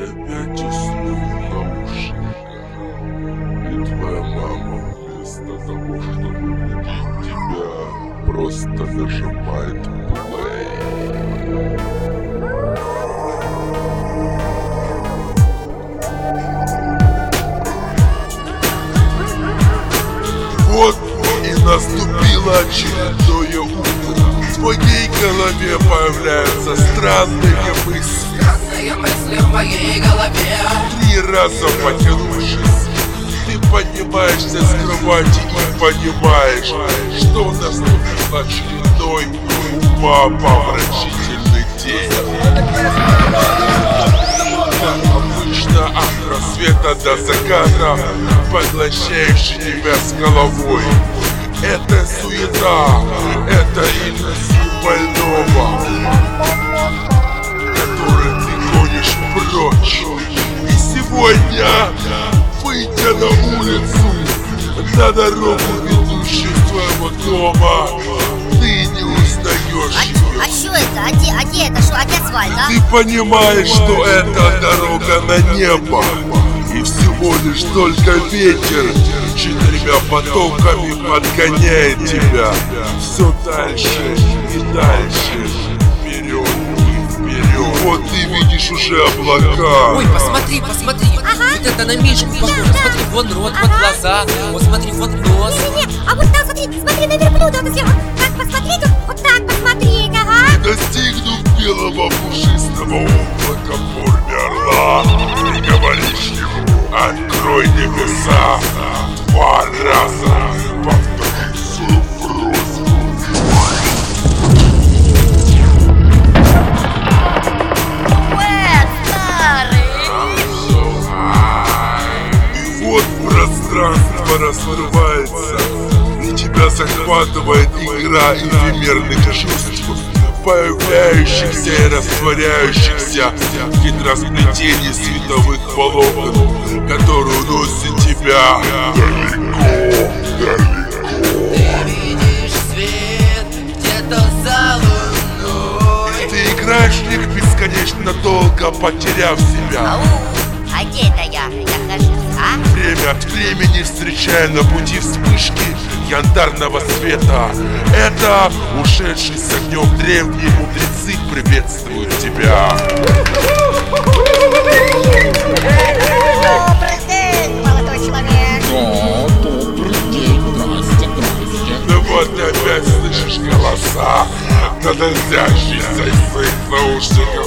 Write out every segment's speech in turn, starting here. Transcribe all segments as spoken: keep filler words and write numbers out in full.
Ты опять уснул в наушниках, и твоя мама вместо того, чтобы будить тебя, просто нажимает плей. Вот и наступило очередное утро. В твоей голове появляются странные мысли. Странные мысли в моей голове. Три раза потянувшись, ты поднимаешься с кровати и понимаешь, что наступил очередной умопомрачительный день. Обычно от рассвета до заката, поглощающий тебя с головой. Это суета, это иллюзия больного, который ты гонишь прочь. И сегодня, выйдя на улицу, на дорогу, ведущую из твоего дома, ты не узнаешь А, ее. а что это? А где, а где это? Что? А где асфальт, а? Ты понимаешь, что это дорога на небо, и всего лишь только ветер четырьмя потоками подгоняет тебя все дальше и дальше, вперед и вперед. Вот ты видишь уже облака. Ой, посмотри, посмотри. Ага. Вот это на Мишку похоже. Смотри, вон рот, вот глаза. Вот смотри, вот нос. Не-не-не, а вот там смотри, смотри на верблюда, вот сверху. Так посмотреть, вот так посмотреть, ага. Достигнув белого пушистого облака в форме орла, ты говоришь ему: открой небеса. Два раза повтори свою просьбу. Уэ, старый. И вот пространство раскрывается, и тебя захватывает игра эфемерных чувств, появляющихся и растворяющихся в хитросплетении световых волокон, которые уносят тебя далеко, далеко. Ты видишь свет где-то за луной. Ты играешь в них бесконечно долго, потеряв себя. Ау, а где это я? Я нахожусь, а? Время от времени встречая на пути вспышки янтарного света. Это ушедшие с огнем древние мудрецы приветствуют тебя. Добрый день, молодой человек. Да, добрый день, здрасте, здрасте. Ну вот ты опять слышишь голоса, доносящиеся из своих наушников.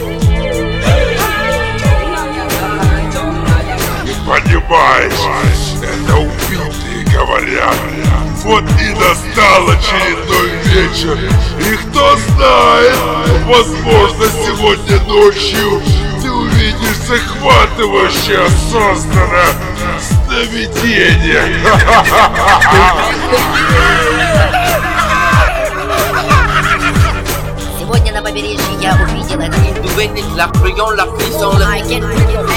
И понимаешь, это убитые говорят. Вот и настал очередной вечер. И кто знает, возможно, сегодня ночью ты увидишь захватывающее осознанное сновидение. Сегодня на побережье я увидел это. Nous venons de la prion, la prison, I can